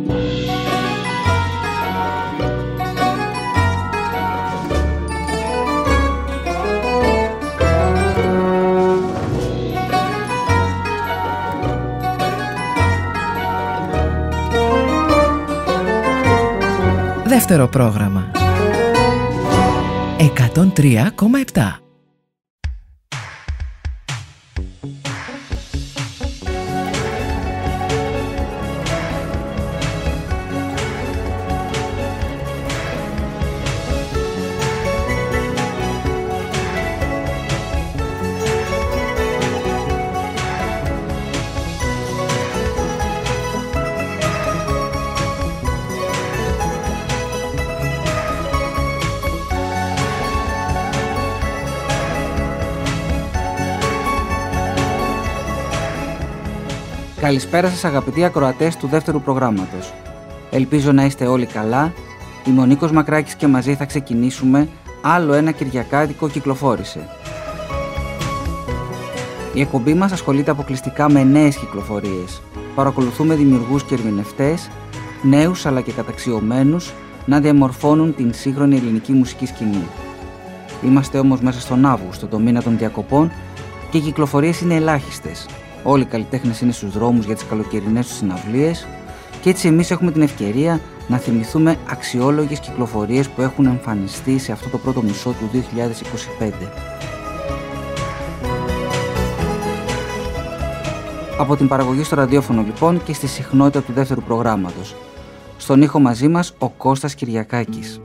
Δεύτερο πρόγραμμα 103,7. Καλησπέρα σας αγαπητοί ακροατές του δεύτερου προγράμματος. Ελπίζω να είστε όλοι καλά. Είμαι ο Νίκος Μακράκης και μαζί θα ξεκινήσουμε άλλο ένα Κυριακάτικο κυκλοφόρησε. Η εκπομπή μας ασχολείται αποκλειστικά με νέες κυκλοφορίες. Παρακολουθούμε δημιουργούς και ερμηνευτές, νέους αλλά και καταξιωμένους, να διαμορφώνουν την σύγχρονη ελληνική μουσική σκηνή. Είμαστε όμως μέσα στον Αύγουστο, το μήνα των διακοπών, και οι κυκλοφορίες είναι ελάχιστες. Όλοι οι καλλιτέχνες είναι στους δρόμους για τις καλοκαιρινές τους συναυλίες και έτσι εμείς έχουμε την ευκαιρία να θυμηθούμε αξιόλογες κυκλοφορίες που έχουν εμφανιστεί σε αυτό το πρώτο μισό του 2025. Από την παραγωγή στο ραδιόφωνο λοιπόν και στη συχνότητα του δεύτερου προγράμματος. Στον ήχο μαζί μας ο Κώστας Κυριακάκης.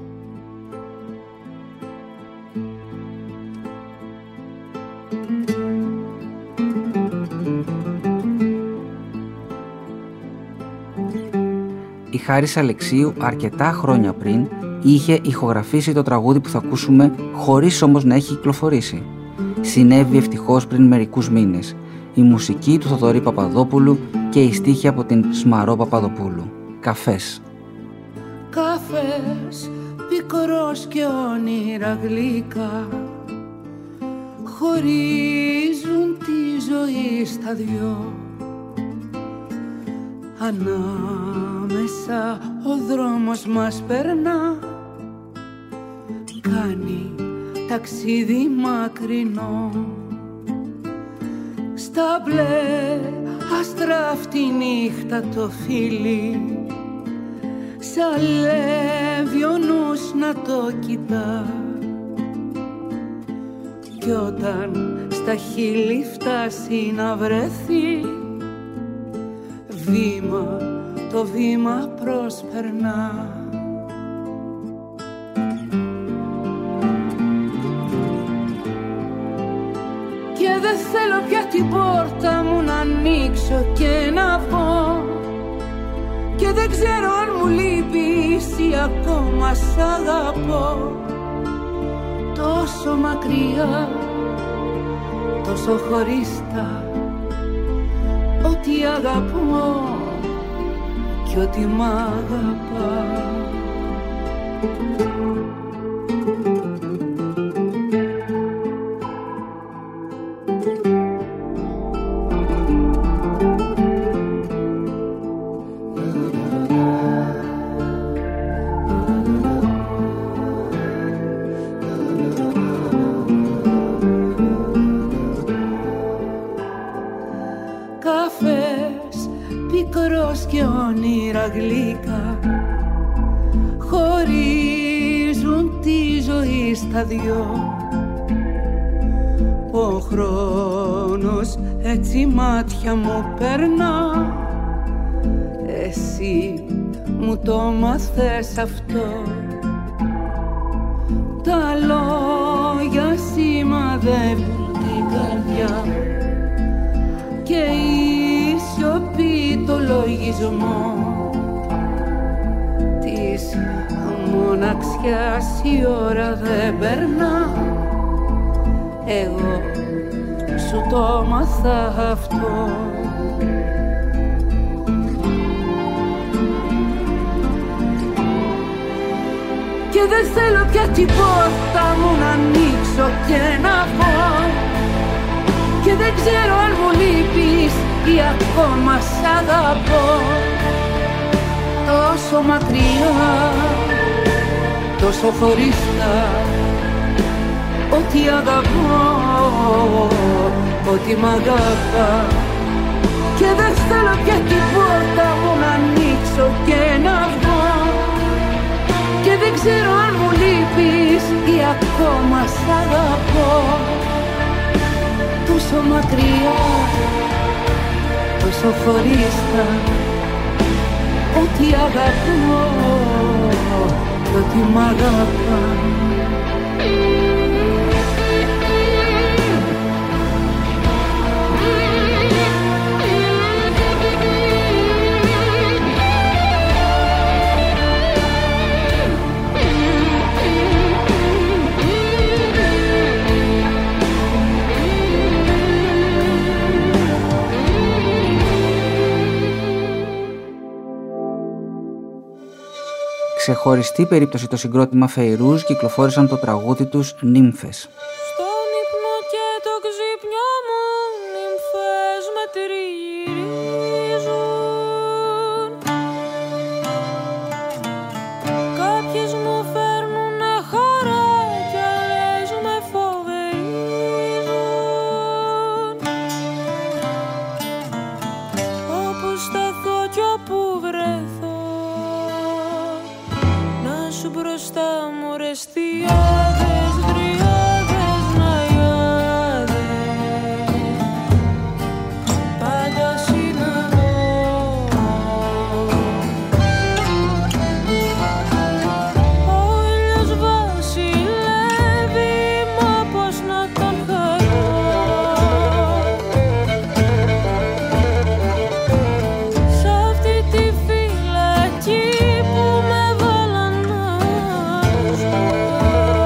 Η Χάρης Αλεξίου αρκετά χρόνια πριν είχε ηχογραφήσει το τραγούδι που θα ακούσουμε, χωρίς όμως να έχει κυκλοφορήσει. Συνέβη ευτυχώς πριν μερικούς μήνες. Η μουσική του Θοδωρή Παπαδόπουλου και η στίχη από την Σμαρώ Παπαδοπούλου. Καφές. Καφές, πικρός και όνειρα γλυκά, χωρίζουν τη ζωή στα δυο. Ανάμεσα ο δρόμος μας περνά, κάνει ταξίδι μακρινό. Στα μπλε άστρα αυτή νύχτα το φίλι, σαλεύει ο νους να το κοιτά. Κι όταν στα χείλη φτάσει να βρεθεί, βήμα το βήμα προσπερνά. Και δεν θέλω πια την πόρτα μου να ανοίξω και να πω, και δεν ξέρω αν μου λείπεις ή ακόμα σ' αγαπώ. Τόσο μακριά, τόσο χωριστά, ότι αγαπώ κι ότι μ' αγαπά. Και όνειρα γλυκά χωρίζουν τη ζωή στα δυο. Ο χρόνος έτσι μάτια μου περνά, εσύ μου το μάθες αυτό. Τα λόγια σημαδεύουν την καρδιά και η σιωπή το λογισμό της μοναξιάς. Η ώρα δεν περνά, εγώ σου το μάθα αυτό. Και δεν θέλω πια την πόρτα μου να ανοίξω και να πω, και δεν ξέρω αν μου λείπεις ή ακόμα σ' αγαπώ. τόσο μακριά, τόσο χωριστά, ότι αγαπώ, ότι μ' αγαπά. Και δεν θέλω πια την πόρτα μου να ανοίξω και να βγω. Και δεν ξέρω αν μου λείπεις ή ακόμα σ' αγαπώ. Τόσο μακριά, τόσο χωρίστα, ότι αγαπώ, ότι μ' αγαπά. Ξεχωριστή περίπτωση το συγκρότημα Φεϊρούζ κυκλοφόρησαν το τραγούδι τους «Νύμφες». Στον ύπνο και το ξύπνιο μου νύμφες με τριγυρίζουν. Κάποιες μου φέρνουνε χαρά κι άλλες με φοβερίζουν. Όπου σταθώ κι όπου βρεθώ σου μπροστά μου ρεστιάδες, γριάδες, ναϊάδες, πάντα συναντώ. Ο ήλιος βασιλεύει, μα πώς να τον χαρώ. Σ' αυτή τη φυλακή που με βάλαν να ζω.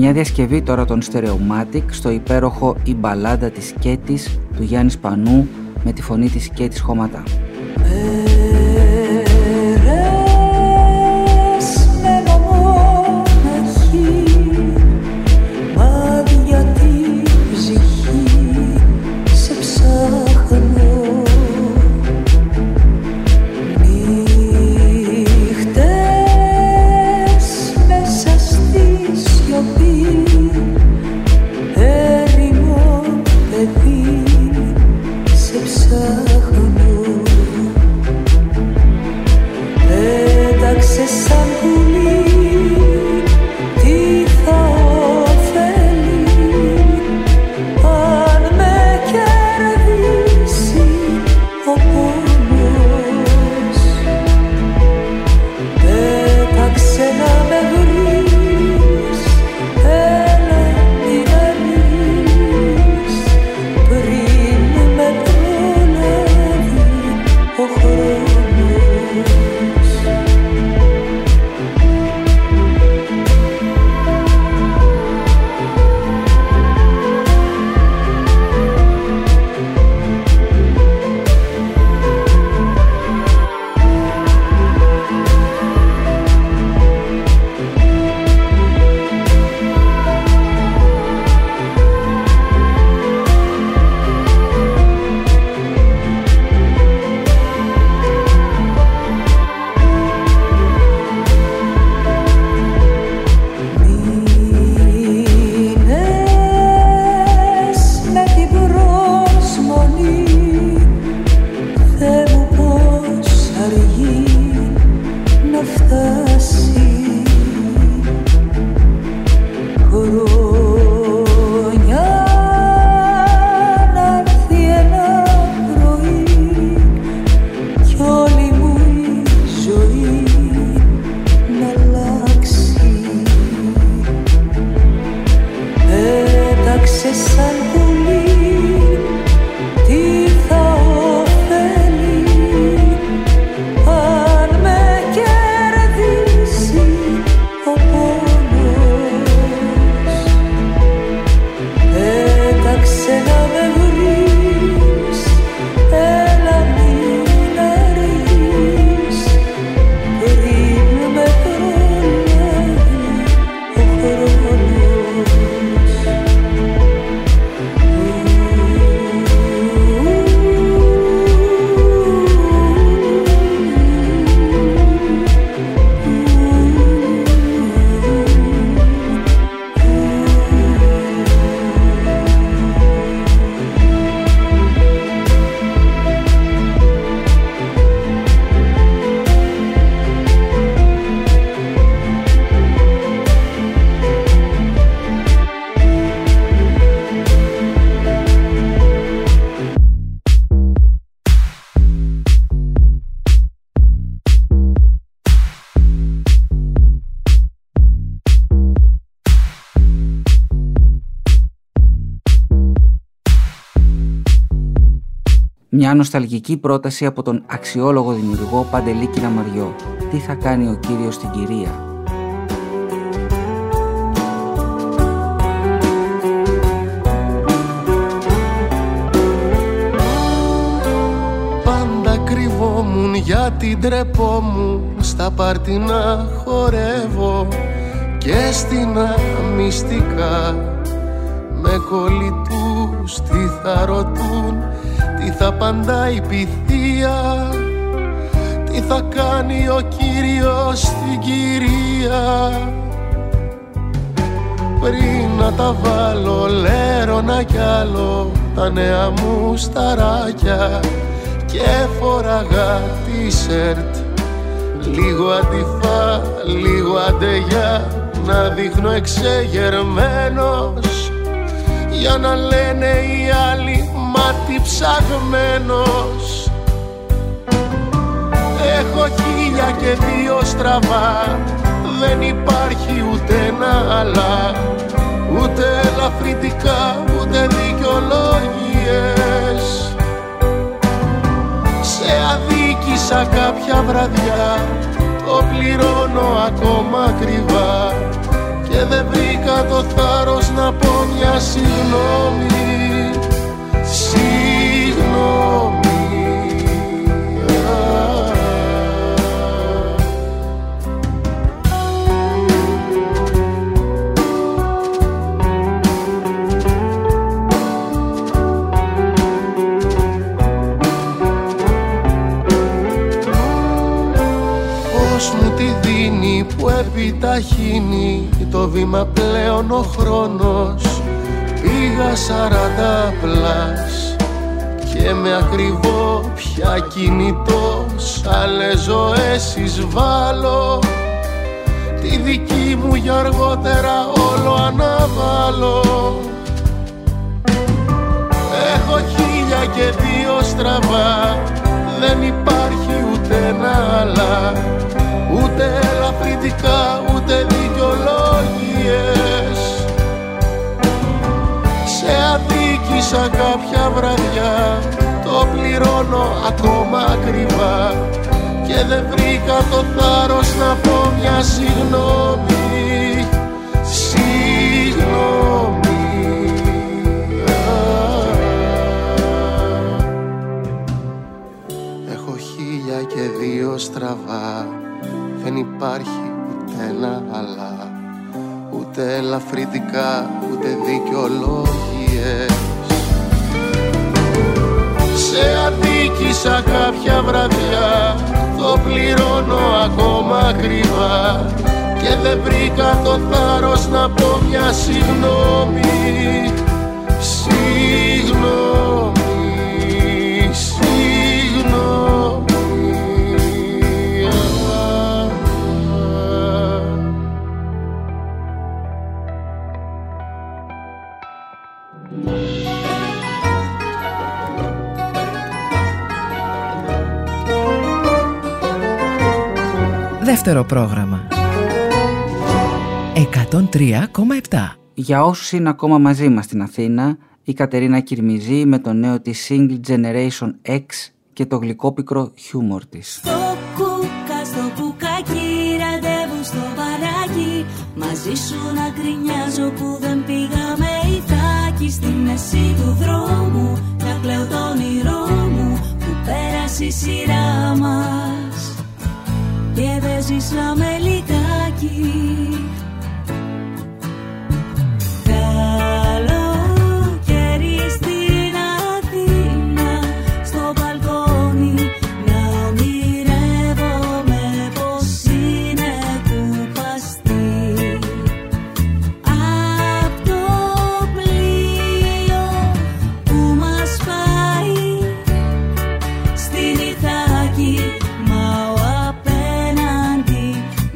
Μια διασκευή τώρα των Stereomatic στο υπέροχο «Η μπαλάντα της Κέτης» του Γιάννη Σπανού με τη φωνή της Κέτης Χωματά. Μια νοσταλγική πρόταση από τον αξιόλογο δημιουργό Παντελή Κιναμαριό. Τι θα κάνει ο κύριος στην κυρία? Πάντα κρυβόμουν γιατί ντρεπόμουν στα πάρτι να χορεύω και στην αμυστικά με κολλητούς τι θα ρωτούν, τι θα απαντάει η πυθία, τι θα κάνει ο κύριος στην κυρία. Πριν να τα βάλω λέρωνα κι άλλο τα νέα μου σταράκια και φοράγα t-shirt, λίγο αντιφά, λίγο αντεγιά, να δείχνω εξεγερμένος για να λένε οι άλλοι μάτι ψαγμένος. Έχω 1002 στραβά, δεν υπάρχει ούτε ένα αλλά, ούτε ελαφρυτικά ούτε δικαιολογίες. Σε αδίκησα κάποια βραδιά, το πληρώνω ακόμα ακριβά και δεν βρήκα βρήκα το θάρρος να πω μια συγγνώμη. Συγγνώμη. Που επιταχύνει το βήμα πλέον ο χρόνος. Πήγα 40 πλάς και με ακριβό πια κινητός άλλες ζωές εισβάλλω. Τη δική μου για αργότερα όλο αναβάλω. Έχω 1002 στραβά, δεν υπάρχει ούτε ένα άλλα. Ούτε ελαφρυντικά, ούτε δικαιολόγιες. Σε αδίκησα κάποια βραδιά, το πληρώνω ακόμα ακριβά. Και δεν βρήκα το θάρρος να πω μια συγγνώμη. Συγγνώμη. Έχω 1002 στραβά, δεν υπάρχει ούτε ένα αλλά. Ούτε ελαφρυντικά, ούτε δικαιολόγιες. Σε αδίκησα κάποια βραδιά, το πληρώνω ακόμα ακριβά. Και δεν βρήκα το θάρρος να πω μια συγγνώμη. Συγγνώμη. Δεύτερο πρόγραμμα 103,7. Για όσους είναι ακόμα μαζί μας στην Αθήνα, η Κατερίνα Κυρμιζή με το νέο της single Generation X και το γλυκόπικρο χιούμορ της. Στο κούκα, στο κουκάκι, ραντεβού στο παράκι. Μαζί σου να γκρινιάζω που δεν πήγαμε Ιθάκη. Στη μέση του δρόμου να κλαίω το όνειρό μου που πέρασε η σειρά μας. Και δεν ζήσαμε λιγάκι. Καλοκαίρι στην Αθήνα, στο μπαλκόνι να ονειρεύομαι πως είναι κουπαστή. Απ' το πλοίο που μας πάει στην Ιθάκη, μα ο απέναντι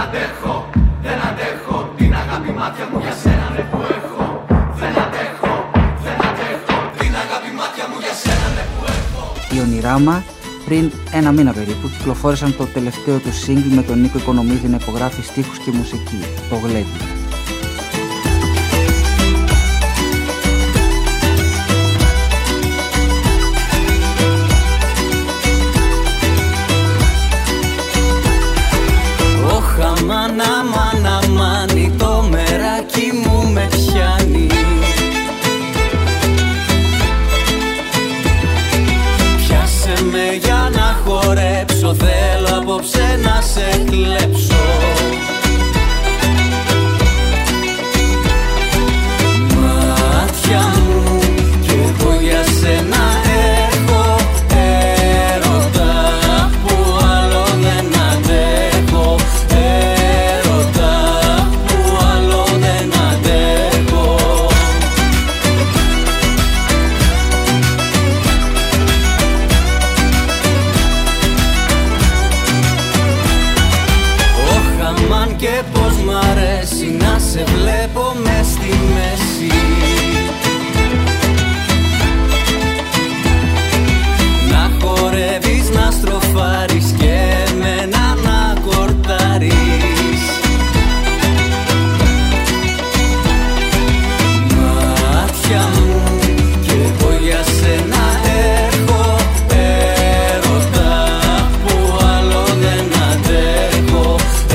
δεν αντέχω την αγάπη μάτια μου για σένα ναι που έχω. Δεν αντέχω την αγάπη μάτια μου για σένα ναι που έχω. Η Ονειράμα πριν ένα μήνα περίπου κυκλοφόρησαν το τελευταίο του single με τον Νίκο Οικονομίδη να υπογράφει στίχους και μουσική, το Γλέντι. Αμάν, αμάν, αμάν, το μεράκι μου με πιάνει. Πιάσε με για να χορέψω, θέλω απόψε να σε κλέψω. Μάτια μου κι εγώ για σένα έχω έρωτα που άλλο δεν αντέχω. Και πως μ' αρέσει να σε βλέπω μες στη μέση. Να χορεύεις, να στροφάρεις και εμένα να κορτάρεις. Μάτια μου κι εγώ για σένα έχω έρωτα που άλλο δεν αντέχω.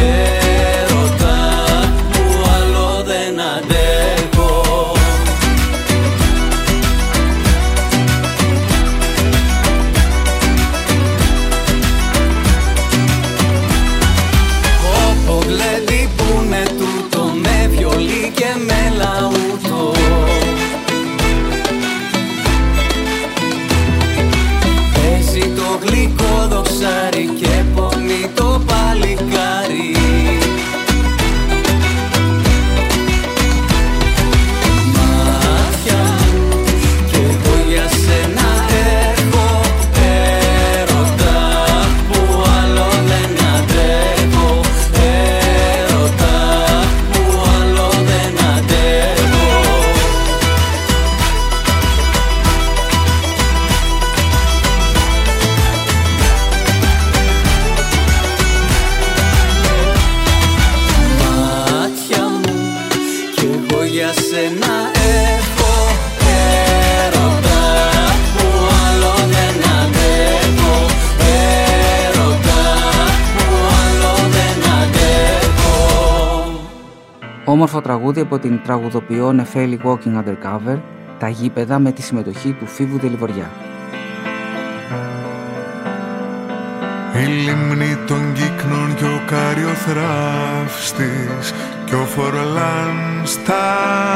Και πονεί το παλικάρι. Μάτια μου κι εγώ για σένα έχω έρωτα που άλλο δεν αντέχω. Έρωτα που άλλο δεν αντέχω. Για σένα έχω έρωτα που άλλο δεν αντέχω. Έρωτα που άλλο δεν αντέχω. Όμορφο τραγούδι από την τραγουδοποιό Νεφέλη Walking Undercover, τα γήπεδα με τη συμμετοχή του Φίβου Δελιβοριά. Η λίμνη των κύκνων και ο καριοθράφστης κι ο φορολάν στα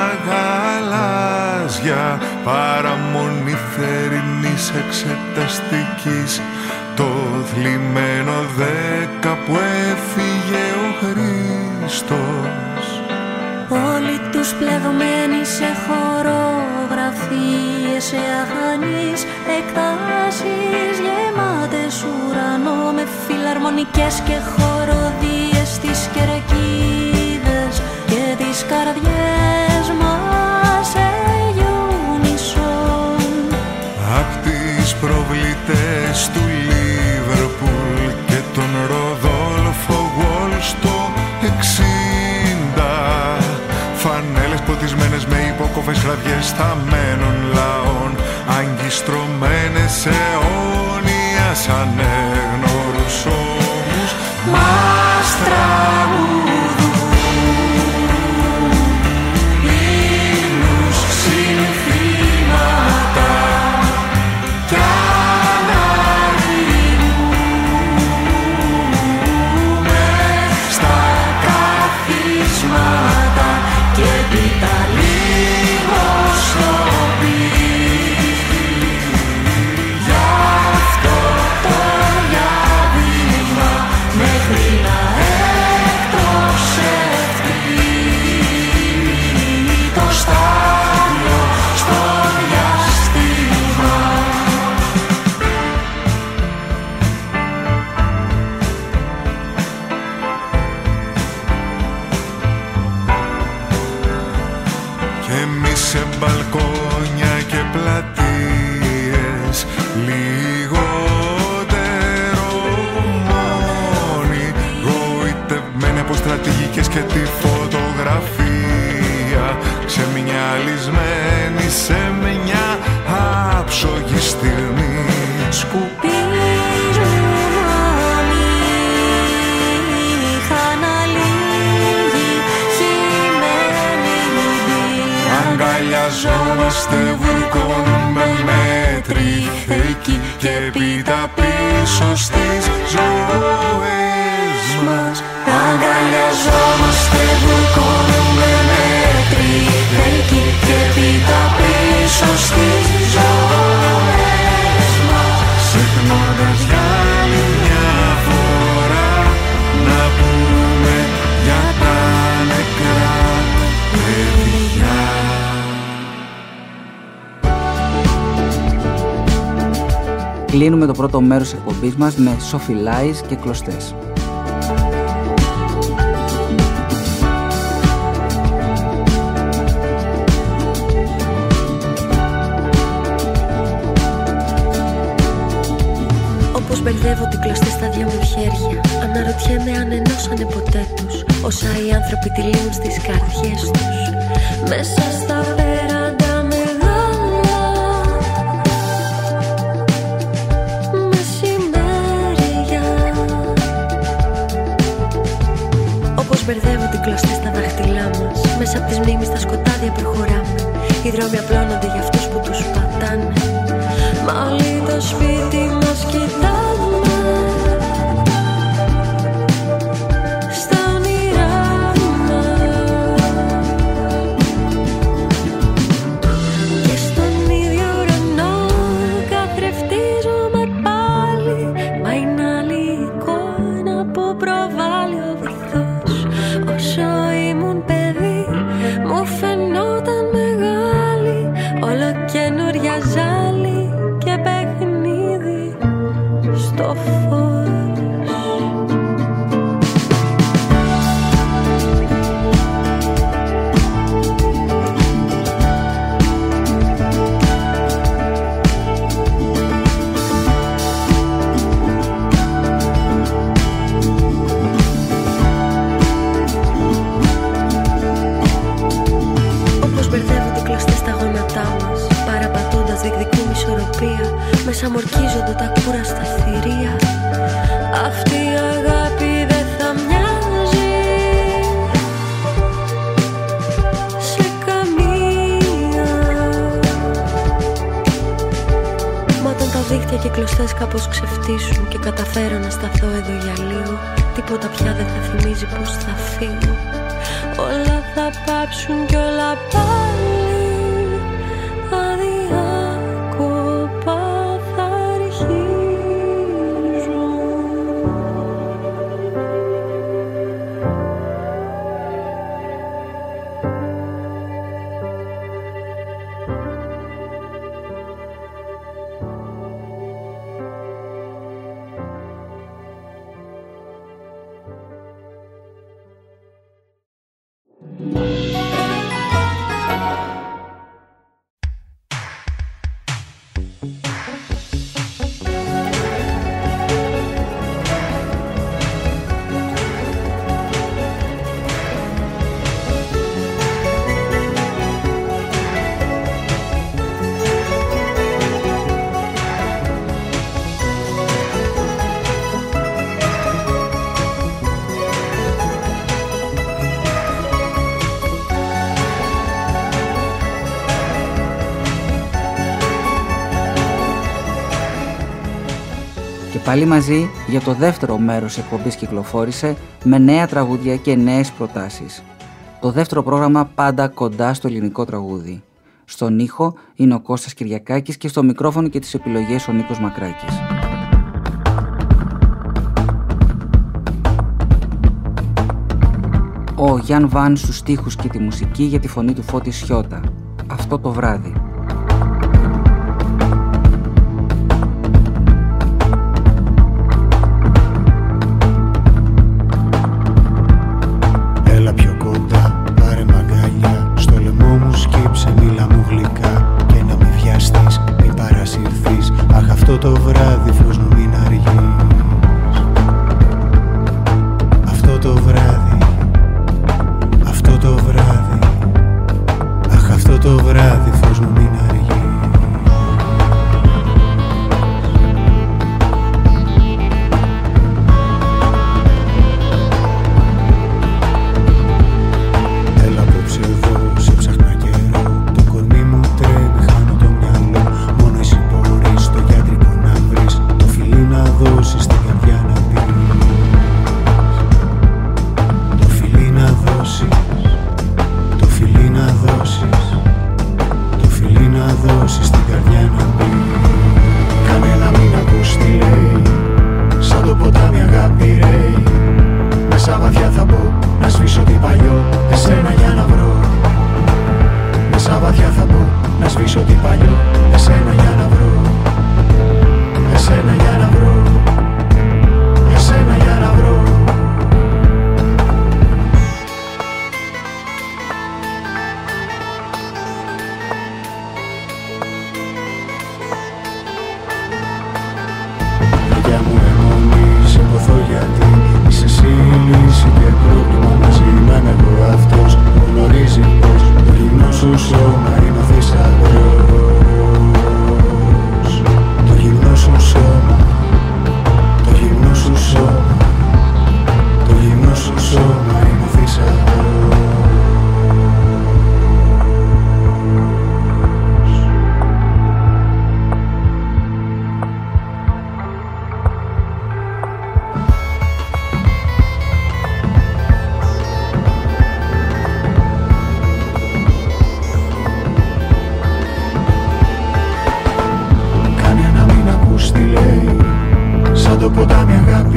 γαλάζια, παραμονή θερινής εξεταστικής, το θλιμμένο 10 που έφυγε ο Χριστός. Όλοι τους πλεγμένοι σε χορογραφίες, σε αχανείς εκτάσεις γεμάτες ουρανό, με φιλαρμονικές και χοροδίες στις κερκίδες και τις καρδιές μας σε γιουνισόν. Απ' τις προβλητές του Λίβερπουλ και τον Ροδόλφο Γουόλ στο 60, φανέλες ποτισμένες με υπόκοφες χραδιές θαμμένων λαών, αγκιστρωμένες σε αιώνια σαν έγνωρους ώμους μας τραγουδούν ύμνους, συνθήματα κι αναρριμνούμε στα καθίσματα και πίτα λίγο στο μπαλκόνια και πλατείες, λιγότερο μόνοι, γοητευμένοι από στρατηγικές και τη φωτογραφία, ξεμυαλισμένοι σε μια άψογη στιγμή. Αγκαλιαζόμαστε, βουρκώνουμε μέτρη εκεί και πίτα πίσω στις ζωές μας. Αγκαλιαζόμαστε, βουρκώνουμε μέτρη εκεί και πίτα πίσω στις ζωές μας. Ξεχνώντας για άλλη μια φορά να πούμε για τα νεκρά παιδιά. Κλείνουμε το πρώτο μέρος της εκπομπής μας με σοφιλάεις και κλωστές. Όπως μπερδεύω την κλωστή στα δυο μου χέρια, αναρωτιέμαι αν ενώσανε ποτέ τους όσα οι άνθρωποι τυλίγουν στις καρδιές τους. Μέσα στα πέραντα μεγάλα μεσημέρια. Όπως μπερδεύω την κλωστή στα δάχτυλά μας, μέσα από τις μνήμεις στα σκοτάδια προχωράμε. Οι δρόμοι απλώνονται για αυτούς που τους πατάνε. Μα όλοι το σπίτι μας κοιτάμε. Στα όνειρά μας. Και στον ίδιο ουρανό καθρεφτίζομαι πάλι. Μα είναι άλλη εικόνα που προβάλλει ο βυθός. Όσο ήμουν παιδί μου φαινόταν μεγάλη, όλο καινούρια ζάλη και παιχνίδι στο φως. Όπως μπερδεύω την κλωστή στα γόνατά μας, παραπατώντας διεκδικούμε ισορροπία. Μέσα μου ορκίζονται τα κούραστα θηρία. Αυτή η αγάπη δεν θα μοιάζει σε καμία. Μα όταν τα δίχτυα και κλωστές κάπως ξεφτύσουν και καταφέρω να σταθώ εδώ για λίγο, τίποτα πια δεν θα θυμίζει πως θα φύγω. Όλα θα πάψουν κι όλα πάλι αδιάκοπα θα αρχίζουν. Πάλι μαζί για το δεύτερο μέρος της εκπομπής κυκλοφόρησε με νέα τραγούδια και νέες προτάσεις. Το δεύτερο πρόγραμμα πάντα κοντά στο ελληνικό τραγούδι. Στον ήχο είναι ο Κώστας Κυριακάκης και στο μικρόφωνο και τις επιλογές ο Νίκος Μακράκης. Ο Γιάν Βαν στους στίχους και τη μουσική για τη φωνή του Φώτη Σιώτα. Αυτό το βράδυ. Έλα πιο κοντά, πάρε μαγκάλια, στο λαιμό μου σκύψε, μίλα μου γλυκά.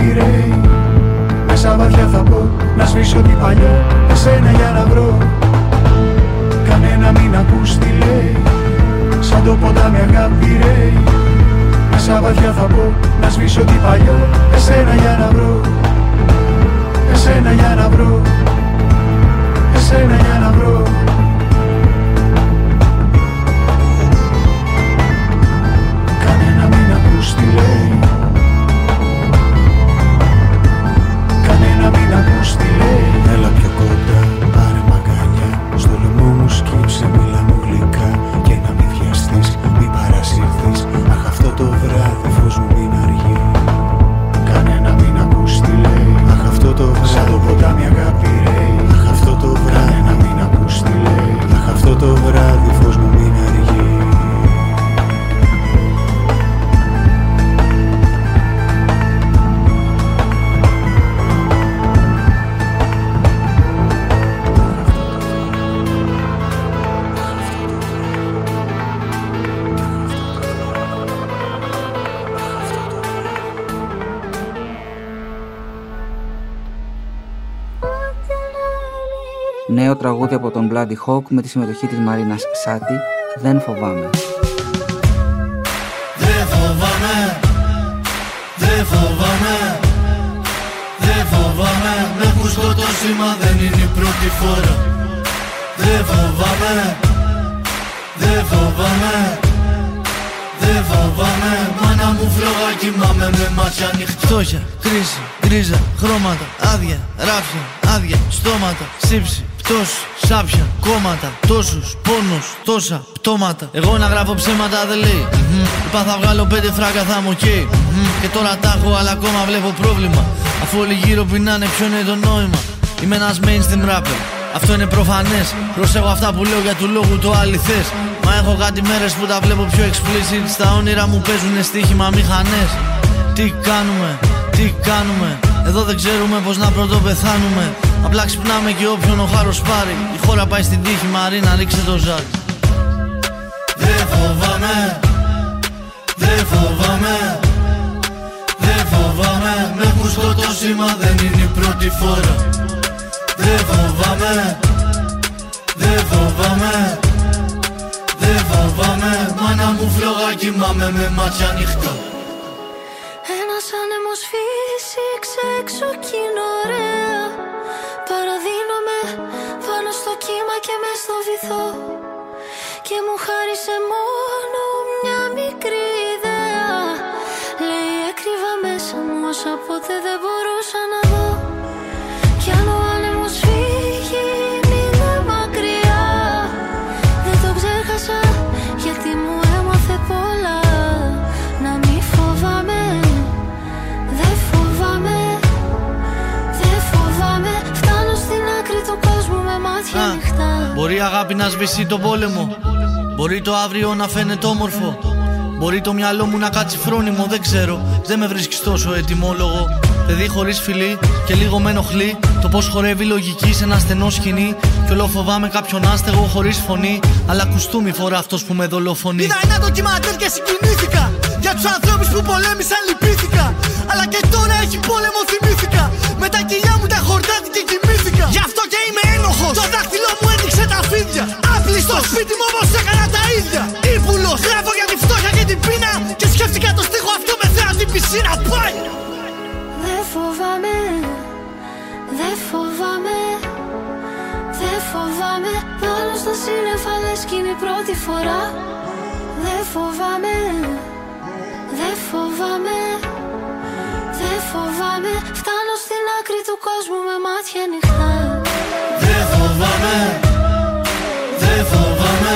ρέει. Μέσα βαθιά θα πω να σβήσω τι παλιό εσένα για να βρω. Κανένα μην ακούς τι λέει, σαν το ποτάμι αγάπη ρέει. Μέσα βαθιά θα πω να σβήσω τι παλιό εσένα για να βρω. Εσένα για να βρω. Εσένα για να βρω. Κανένα μην ακούς τι λέει. Κανένα μην ακούς τι λέει. Έλα πιο κοντά, πάρε μαγκάλια. Στο λαιμό μου σκύψε, μίλα μου γλυκά. Και να μην βιαστείς, μη παρασυρθείς. Αχ, αυτό το βράδυ φως μου μην αργεί. Κανένα μην ακούς τι λέει. Αχ, αυτό το βράδυ σαν το ποτάμι αγάπη ρέει. Αχ, αυτό το βράδυ κανένα μην ακούς τι λέει. Αχ, αυτό το βράδυ φως μου μην αργεί. Νέο τραγούδι από τον Bloody Hawk με τη συμμετοχή της Μαρίνας Σάτι, «Δεν φοβάμαι». Δεν φοβάμαι, δεν φοβάμαι, δεν φοβάμαι. Με έχουν σκοτώσει μα δεν είναι η πρώτη φορά. Δεν φοβάμαι, δεν φοβάμαι, δεν φοβάμαι. Μάνα μου φλόγα κοιμάμαι με μάτια ανοιχτά. Φτώχεια, κρίση, γκρίζα, χρώματα, άδεια, ράφια, άδεια, στόματα, σύψη, πτώση, σάπια, κόμματα, τόσους πόνους, τόσα πτώματα. Εγώ να γράφω ψέματα δεν λέει. Είπα θα βγάλω 5 φράγκα θα είμαι οκ. Και τώρα τα έχω αλλά ακόμα βλέπω πρόβλημα. Αφού όλοι γύρω πεινάνε ποιο είναι το νόημα. Είμαι ένας mainstream rapper, αυτό είναι προφανές. Προσέχω αυτά που λέω για του λόγου το αληθές. Μα έχω κάτι μέρες που τα βλέπω πιο explicit. Στα όνειρα μου παίζουνε στοίχημα μηχανές. Τι κάνουμε, τι κάνουμε. Εδώ δεν ξέρουμε πως να πρωτοπεθάνουμε. Απλά ξυπνάμε και όποιον ο χάρος πάρει. Η χώρα πάει στην τύχη, Μαρίνα ρίξε το ζάρι. Δεν φοβάμαι, δεν φοβάμαι, δεν φοβάμαι. Με έχουν σκοτώσει μα δεν είναι η πρώτη φορά. Δεν φοβάμαι, δεν φοβάμαι, δεν φοβάμαι. Μάνα μου φλόγα κοιμάμαι με μάτια ανοιχτά. Ένας άνεμος φύσηξε έξω κι είναι ωραία. Παραδίνομαι πάνω στο κύμα και μες στο βυθό. Και μου χάρισε μόνο μια μικρή ιδέα. Λέει έκρυβα μέσα μου όσα ποτέ δεν μπορούσα να δω. Κι αν ο άνεμος φύγει είναι μακριά. Δεν το ξέχασα γιατί μου έμαθε πολλά. Να μη φοβάμαι, δεν φοβάμαι, δεν φοβάμαι. Φτάνω στην άκρη του κόσμου με μάτια ανοιχτά. Μπορεί η αγάπη να σβήσει τον πόλεμο. Μπορεί το αύριο να φαίνεται όμορφο. Μπορεί το μυαλό μου να κάτσει φρόνιμο, δεν ξέρω. Δεν με βρίσκεις τόσο ετοιμόλογο. Παιδί χωρίς φιλί και λίγο με ενοχλεί το πως χορεύει λογική σε ένα στενό σκηνή. Κι όλο φοβάμαι κάποιον άστεγο χωρίς φωνή. Αλλά κουστούμι φορά αυτός που με δολοφονεί. Είδα ένα ντοκιμαντέρ και συγκινήθηκα. Για τους ανθρώπους που πολέμησαν λυπήθηκα. Αλλά και τώρα έχει πόλεμο θυμήθηκα. Με τα κοιλιά μου τα χορτάτη και κοιμήθηκα. Γι' αυτό και είμαι ένοχος. Το δάχτυλό μου έδειξε τα φίδια. Άπλιστο σπίτι μου όμως έκανα τα ίδια. Ήπουλος, γράφω για τη φτώχεια και την πείνα. Και σκέφτηκα το στίχο αυτό με θέα την πισίνα. Πάει! Δεν φοβάμαι, δεν φοβάμαι, δεν φοβάμαι. Πάνω στα σύννεφα λες κι είναι η πρώτη φορά. Δεν φοβάμαι, δεν φοβάμαι, δεν φοβάμαι. Φτάνω στην άκρη του κόσμου με μάτια ανοιχτά. Δεν φοβάμαι, δεν φοβάμαι,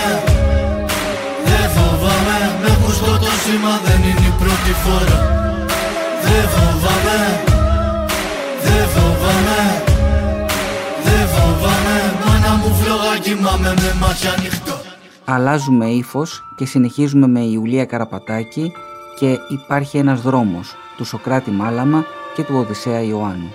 δεν φοβάμαι. Με έχουν σκοτώσει μα δεν είναι η πρώτη φορά. Δεν φοβάμαι, δεν φοβάμαι, δεν φοβάμαι. Μάνα μου φλόγα κοιμάμαι με μάτια ανοιχτά. Αλλάζουμε ύφος και συνεχίζουμε με Ιουλία Καραπατάκη και Υπάρχει ένας δρόμος του Σοκράτη Μάλαμα και του Οδυσσέα Ιωάννου.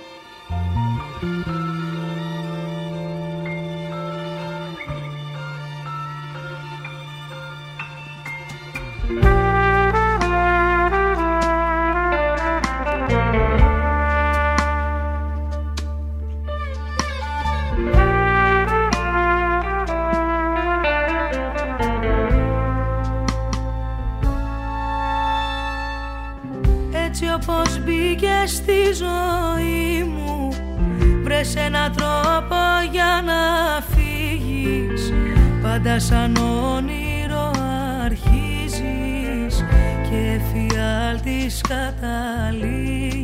στη ζωή μου. Βρες έναν τρόπο για να φύγεις. Πάντα σαν όνειρο αρχίζεις και εφιάλτης καταλήγεις.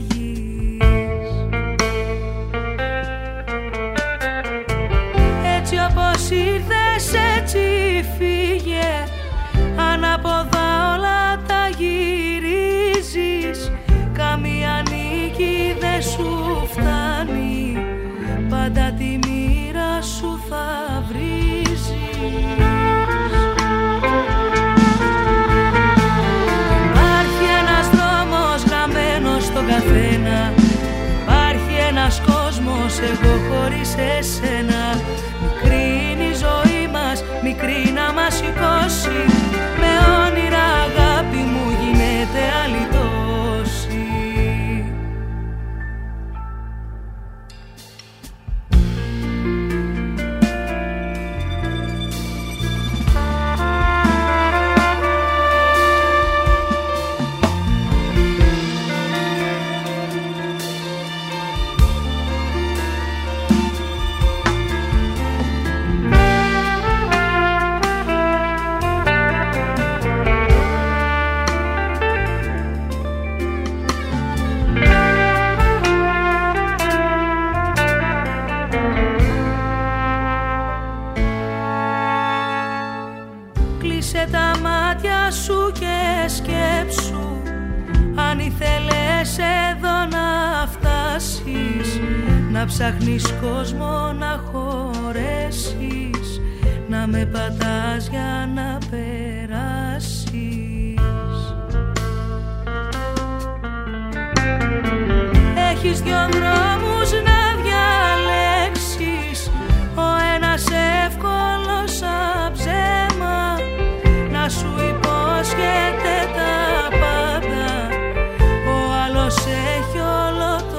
Έτσι όπως ήρθες έτσι φύγε. Ανάποδα όλα τα γυρίζεις. Καμία νίκη δεν σου φτάνει. Πάντα τη μοίρα σου θα βρίζεις. Υπάρχει ένας δρόμος γραμμένος στον καθένα. Υπάρχει ένας κόσμος εγώ χωρίς εσένα. Μικρή είναι η ζωή μας, μικρή να μας σηκώσει. Με όνειρα αγάπη μου γίνεται άλλη τόση. Να ψάχνεις κόσμο να χωρέσεις. Να με πατάς για να περάσεις. Έχεις δυο δρόμους να διαλέξεις. Ο ένας εύκολος σαν ψέμα. Να σου υπόσχεται τα πάντα. Ο άλλος έχει όλο το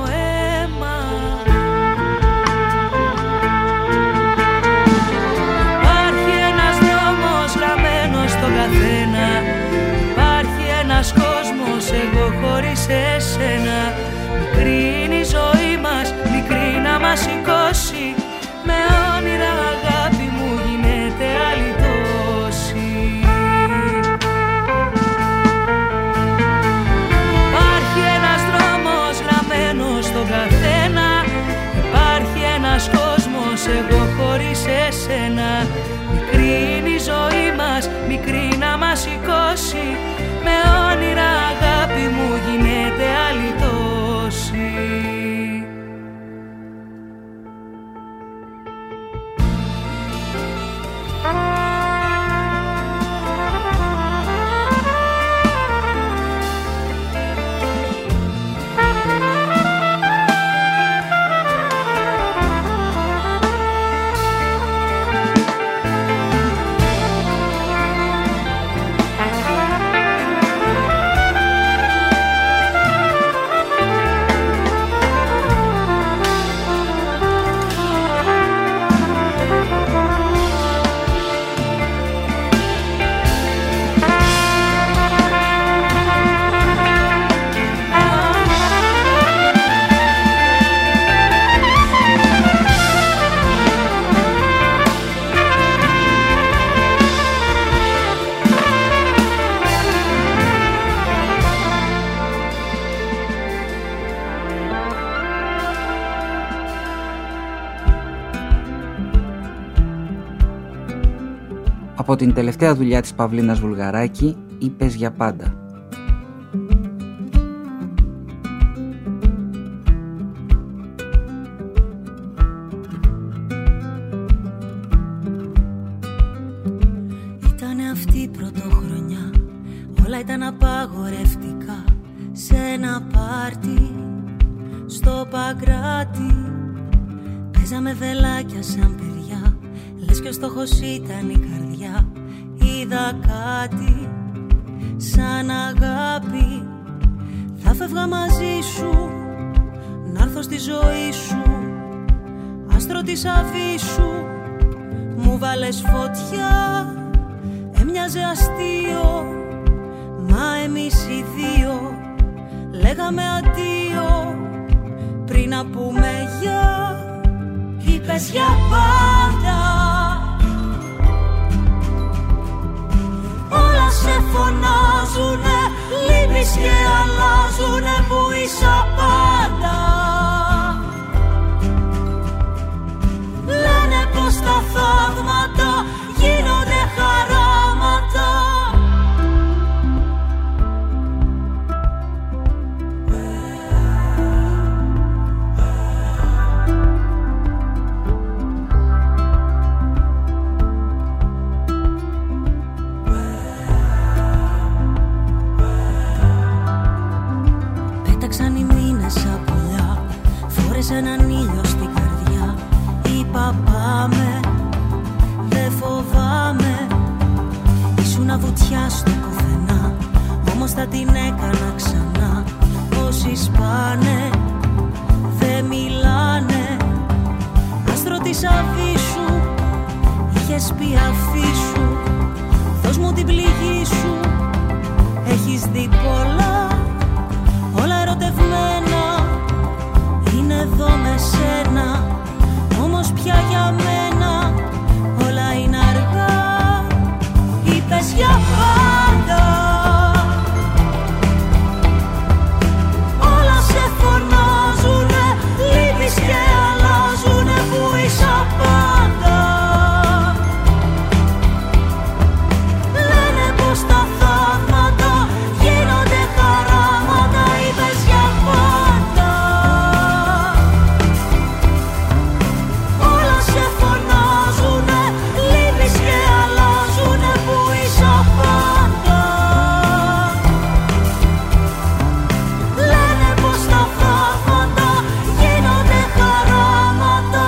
καθένα. Υπάρχει ένας κόσμος εγώ χωρίς εσένα. Μικρή είναι η ζωή μας, μικρή να μας σηκώσει. Με όνειρα αγάπη μου γίνεται άλλη τόση. Υπάρχει ένας δρόμος γραμμένος στον καθένα. Υπάρχει ένας κόσμος εγώ χωρίς εσένα. Μικρή είναι η ζωή μας, μικρή να μας σηκώσει. Με όνειρα αγάπη μου γίνεται άλλη τόση. Από την τελευταία δουλειά της Παυλίνας Βουλγαράκη, «Είπες για πάντα». Ήτανε αυτή η πρωτοχρονιά, όλα ήταν απαγορευτικά. Σε ένα πάρτι στο Παγκράτη παίζαμε βελάκια σαν παιδιά. Λες και ο στόχος ήταν η καρδιά. Είδα κάτι σαν αγάπη. Θα φεύγα μαζί σου, να'ρθω στη ζωή σου. Άστρο της αφήσου, μου βάλες φωτιά. Έμοιαζε αστείο, μα εμείς οι δύο λέγαμε αντίο πριν να πούμε γεια. Είπες για πάντα, όλα σε φωνάζουνε, λείπεις και αλλάζουνε που είσαι πάντα. Λένε πως τα θαύματα γίνονται χαράματα. Πέταξαν οι μήνες από πουλιά, φόρεσε έναν ήλιο στην καρδιά. Είπα πάμε, δεν φοβάμαι. Ήσουνα βουτιά στο πουθενά, όμως θα την έκανα ξανά. Όσοι σπάνε, δεν μιλάνε. Άστρο της αφήσου, είχες πει αφήσου. Δώσ' μου την πληγή σου, έχεις δει πολλά. Όλα ερωτευμένα είναι εδώ με σένα. Όμως πια για μένα όλα είναι αργά. Είπες για πάντα, όλα σε φωνάζουνε, λείπεις και αλλάζουνε που είσαι πάντα. Λένε πως τα θαύματα γίνονται χαράματα. Είπες για πάντα, όλα σε φωνάζουνε, λείπεις και αλλάζουνε που είσαι πάντα. Λένε πως τα θαύματα γίνονται χαράματα.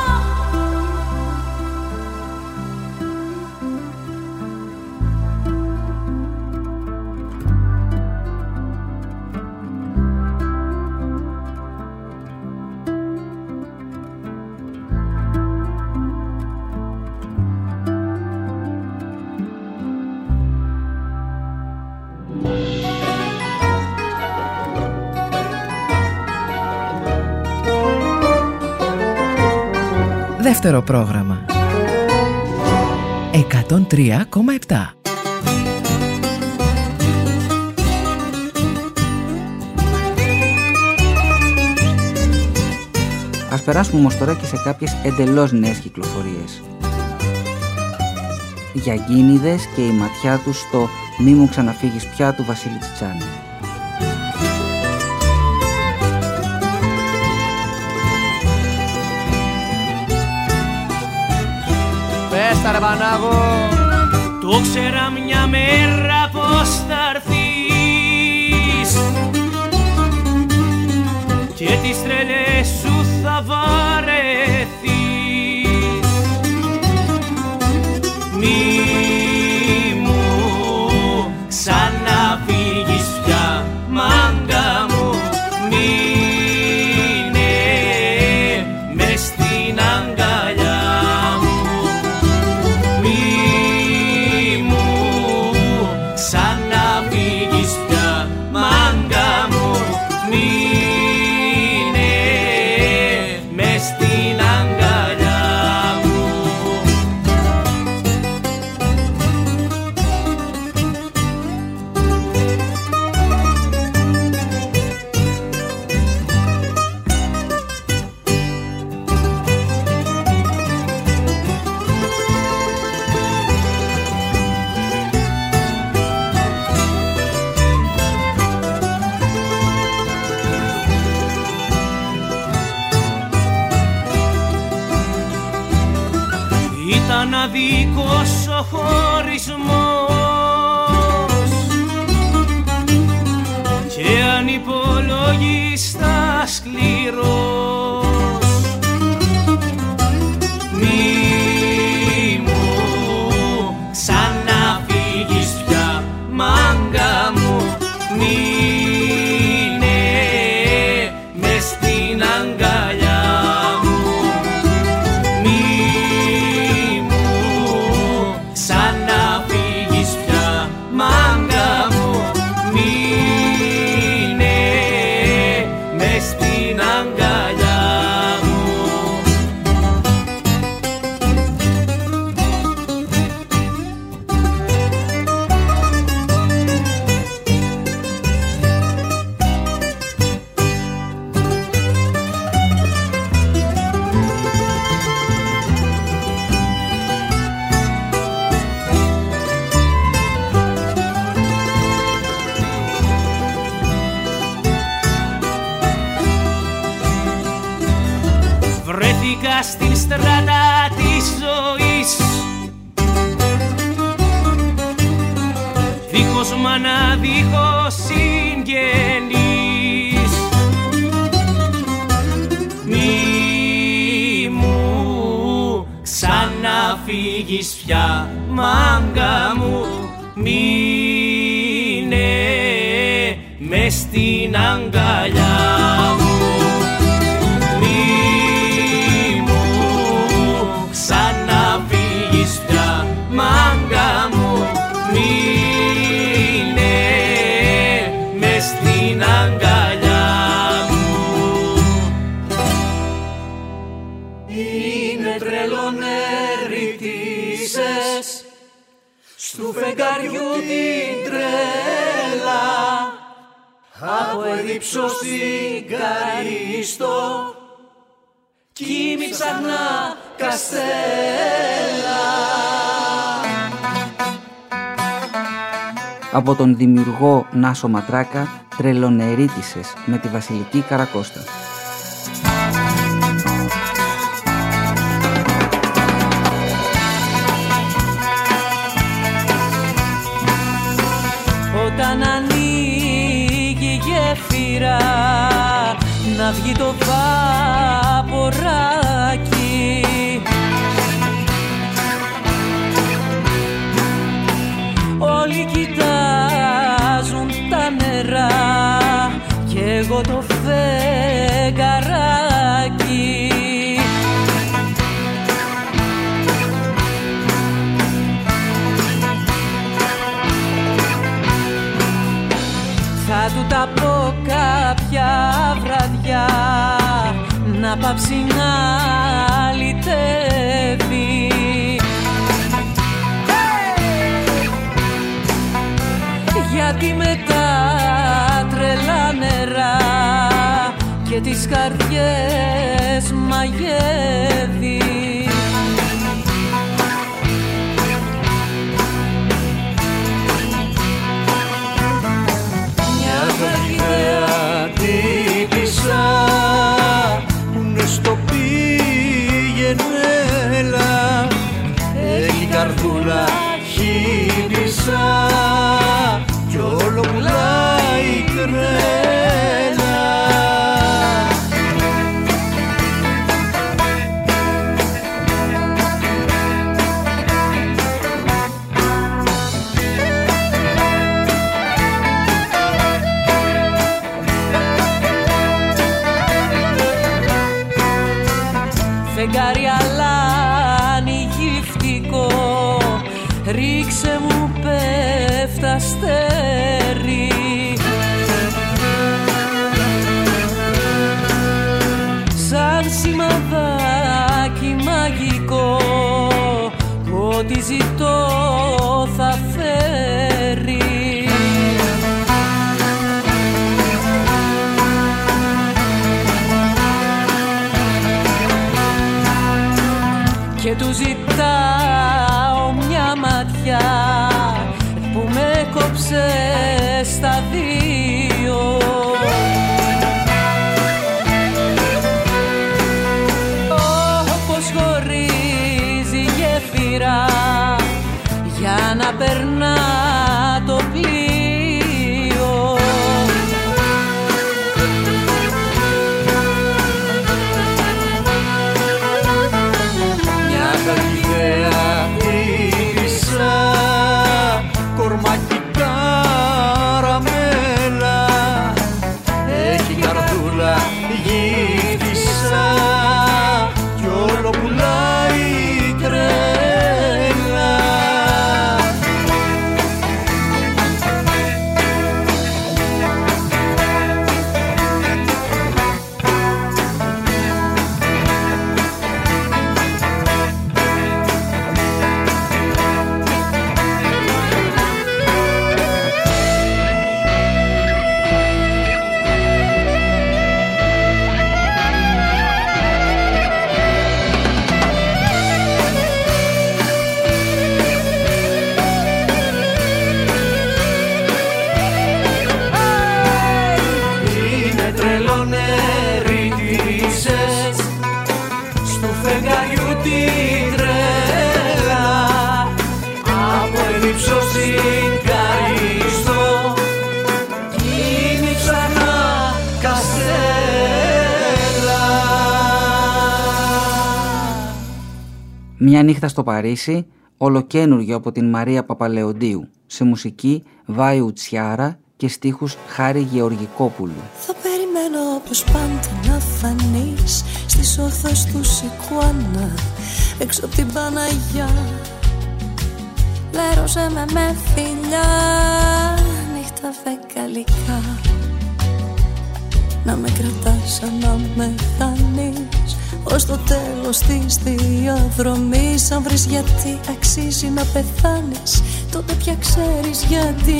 Δεύτερο πρόγραμμα 103,7. Ας περάσουμε όμως τώρα και σε κάποιες εντελώς νέες κυκλοφορίες. Για Γκίνιδες και η ματιά τους στο «Μη μου ξαναφύγεις πια» του Βασίλη Τσιτσάνη. Πες τα ρε Πανάγο. Το ξέρα μια μέρα πως θα έρθεις και τις τρελές σου θα βαρεθείς. Μη μου ξαναφύγεις πια, μάγκα μου. Μείνε μες στην αγκαλιά μου. Μη μου ξαναφύγεις πια, μάγκα μου. Μείνε μες στην αγκαλιά μου. Ήταν αδίκος ο χωρισμός και ανυπολόγιστα σκληρός. Μη μου ξαναφύγεις πια, μάγκα μου. Μείνε μες στην αγκαλιά μου. Ξαναφύγεις πια, μάγκα μου. Μείνε μάγκα στην στράτα της ζωής. Δίχως μάνα, δίχως συγγενείς. Μη μου ξαναφύγεις πια, μάγκα μου, μείνε μες στην αγκαλιά μου. Μη μου ξαναφύγεις πια, μάγκα μου, μείνε μες στην αγκαλιά μου. Είναι τρελονέρητησες στου φεγγαριού την τρέλα, από εδίψω στην Καρίστο κι μη ξανά Καστέλα. Από τον δημιουργό Νάσο Ματράκα, Τρελονερίτησες, με τη Βασιλική Καρακώστα. Όταν ανοίγει η γέφυρα να βγει το βαποράκι, όλοι κοιτάζουν τα νερά κι εγώ το φεγγαράκι. Θα του τα πω κάποια βραδιά να πάψει να λυτεύει. Γιατί με τα τρελά νερά και τις καρδιές μαγεύει. Ιδέα τύπησα που είναι στο πήγαινέλα, έχει καρδούλα χύπησα κι όλο πουλάει τρέλα. Φεγγάρι αλάνι γυφτικό, ρίξε μου πέφτ' αστέρι. Σαν σημαδάκι μαγικό, ό,τι ζητώ θα φέρει. Και του ζητάω μια ματιά που με κόψε στα δύο. Όπως χωρίζει γέφυρα για να περνά το πλοίο. Ιδέα τύπησα κορμακικά Μια νύχτα στο Παρίσι, ολοκαίνουργιο από την Μαρία Παπαλεοντίου, σε μουσική Βάιου Τσιάρα και στίχους Χάρη Γεωργικόπουλου. Θα περιμένω όπως πάντα να φανείς στις όρθες του Σικουάνα, έξω από την Παναγιά. Λέρωσε με φιλιά, νύχτα φεγγαλικά. Να με κρατάς σαν να με χάνεις ως το τέλος της διαδρομής. Αν βρεις γιατί αξίζει να πεθάνεις, τότε πια ξέρεις γιατί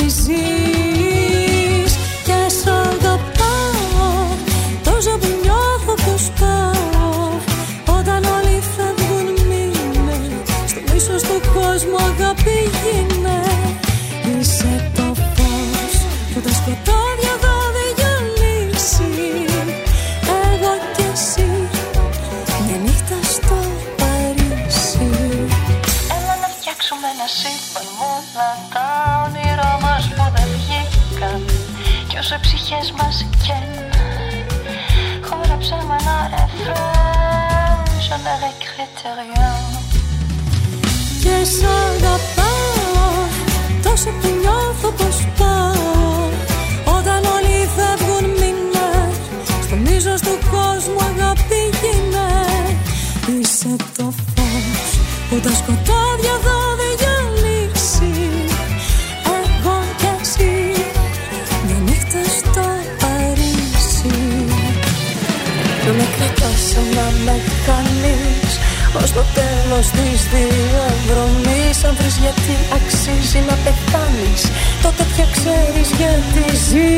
ζεις. Και σ' αγαπάω τόσο που νιώθω πως πάω. Όταν όλοι φεύγουν μείνε, στο μίσος του κόσμου αγάπη γίνε. Είσαι το φως που τα σκοτάδια εδώ δεν γιαλίσει. Εγώ κι εσύ, μια νύχτα στο Παρίσι. Έλα να φτιάξουμε ένα σύμπαν μόνα τα όνειρά μας που δεν βγήκαν. Κι όσο οι ψυχές μας καίναν, χόρεψε με ένα ρεφρέν. Je ne regrette rien. Και σ' αγαπάω τόσο που νιώθω πως πάω. Όταν όλοι φεύγουν μείνε, στο μίσος του κόσμου αγάπη γίνε. Είσαι το φως που τα σκοτάδια εδώ δεν γυαλίσει. Εγώ κι εσύ, μια νύχτα στο Παρίσι. Να με κρατάς σαν να με χάνεις ως το τέλος της διαδρομής. Αν βρεις γιατί αξίζει να πεθάνεις, τότε πια ξέρεις γιατί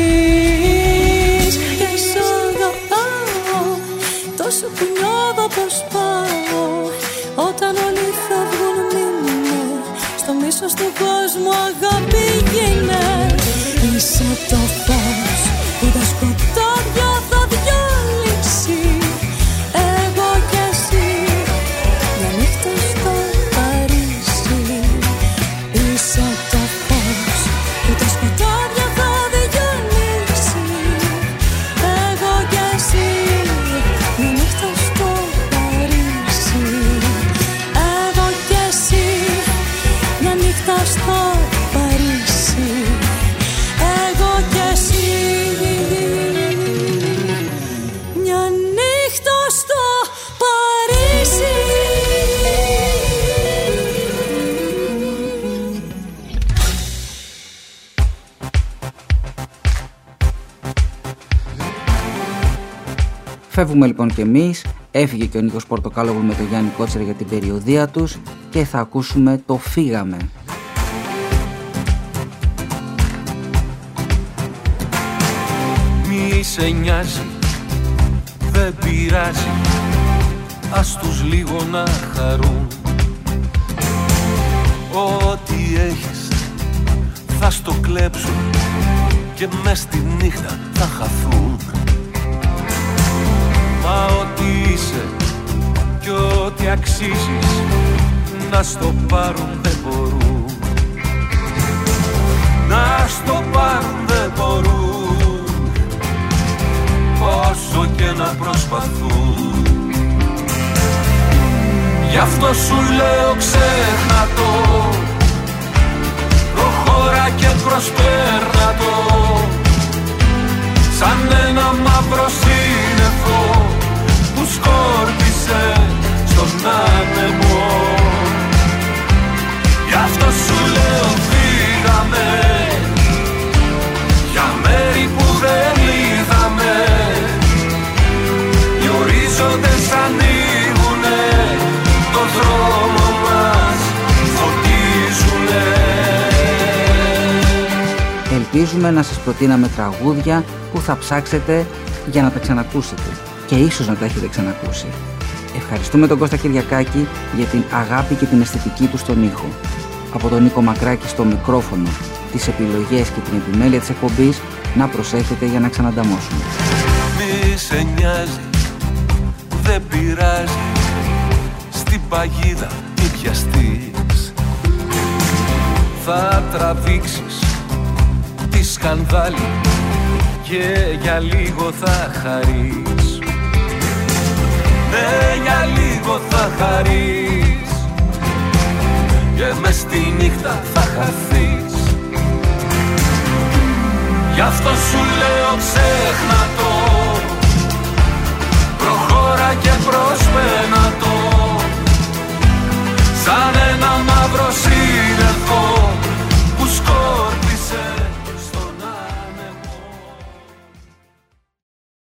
ζεις. Και σ' αγαπάω τόσο που νιώθω πως πάω. Όταν όλοι φεύγουν μείνε, στο μίσος του κόσμου αγάπη γίνε. Είσαι το φως που τα σκοτάδια θα διαλύσει. Εγώ κι εσύ, μια νύχτα στο Παρίσι. Είσαι το φως που τα σκοτάδια θα διαλύσει. Εγώ κι εσύ, μια νύχτα στο Παρίσι. Εγώ κι εσύ, μια νύχτα στο Παρίσι. Εγώ κι εσύ, μια νύχτα στο Παρίσι. Φεύγουμε λοιπόν κι εμείς, έφυγε και ο Νίκος Πορτοκάλογλου με τον Γιάννη Κότσερα για την περιοδεία τους και θα ακούσουμε το «Φύγαμε». Μη σε νοιάζει, δεν πειράζει, ας τους λίγο να χαρούν. Ό,τι έχεις θα στο κλέψουν και μες στη νύχτα θα χαθούν. Μα ό,τι είσαι κι ό,τι αξίζεις να στο πάρουν δεν μπορούν. Να στο πάρουν δεν μπορούν, όσο και να προσπαθούν. Γι' αυτό σου λέω ξέχνα το, προχώρα και προσπέρνα το. Σαν ένα μαύρο σύννεφο που σκόρπισε στον άνεμο. Γι' αυτό σου λέω φύγαμε, για μέρη που δεν είδαμε. Οι ορίζοντες ανοίγουνε, το δρόμο μας φωτίζουνε. Ελπίζουμε να σας προτείναμε τραγούδια που θα ψάξετε για να τα ξανακούσετε και ίσως να τα έχετε ξανακούσει. Ευχαριστούμε τον Κώστα Κυριακάκη για την αγάπη και την αισθητική του στον ήχο. Από τον Νίκο Μακράκη στο μικρόφωνο, τις επιλογές και την επιμέλεια της εκπομπής, να προσέχετε για να ξανανταμώσουμε. Μη σε νοιάζει, δεν πειράζει, στην παγίδα μη πιαστείς. Θα τραβήξεις τη σκανδάλη και για λίγο θα χαρείς. Ναι, για λίγο θα χαρείς. και μες στη νύχτα θα χαθείς. Γι' αυτό σου λέω ξέχνα το,